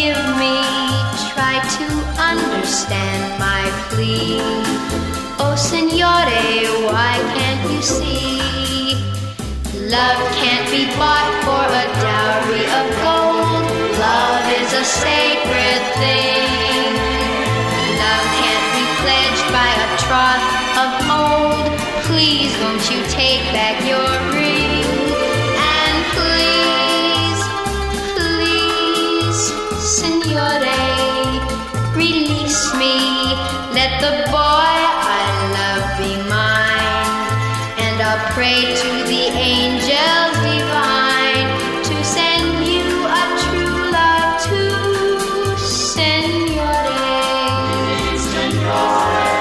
forgive me, try to understand my plea. Oh, signore, why can't you see? Love can't be bought for a dowry of gold. Love is a sacred thing. Love can't be pledged by a troth of old. Please, won't you take back your ring? And please, please, signore, release me. Let the boy I love be mine. And I'll pray to the angels divine to send you a true love too, signore. Signore.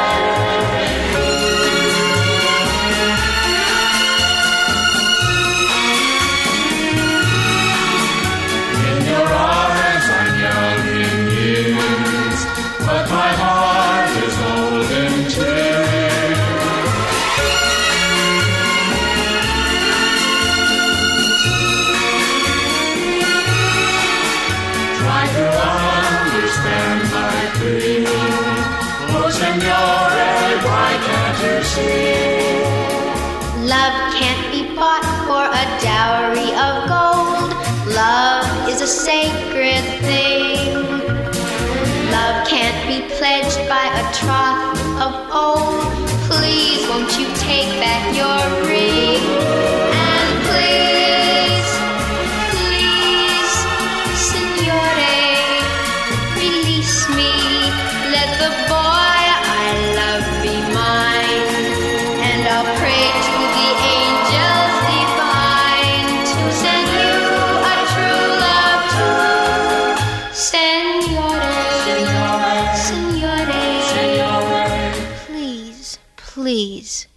In your eyes I'm young in years, but my heart is old in tears. Try to understand my plea. Oh, signore, why can't you see? Love can't be bought for a dowry of gold. Love is a sacred thing. Love can't be pledged by a troth of old. Please, won't you take back your ring? And please, please, signore, release me. Let the boy I love be mine. And I'll pray to the angels divine to send you a true love too, signore. Signore, please, please.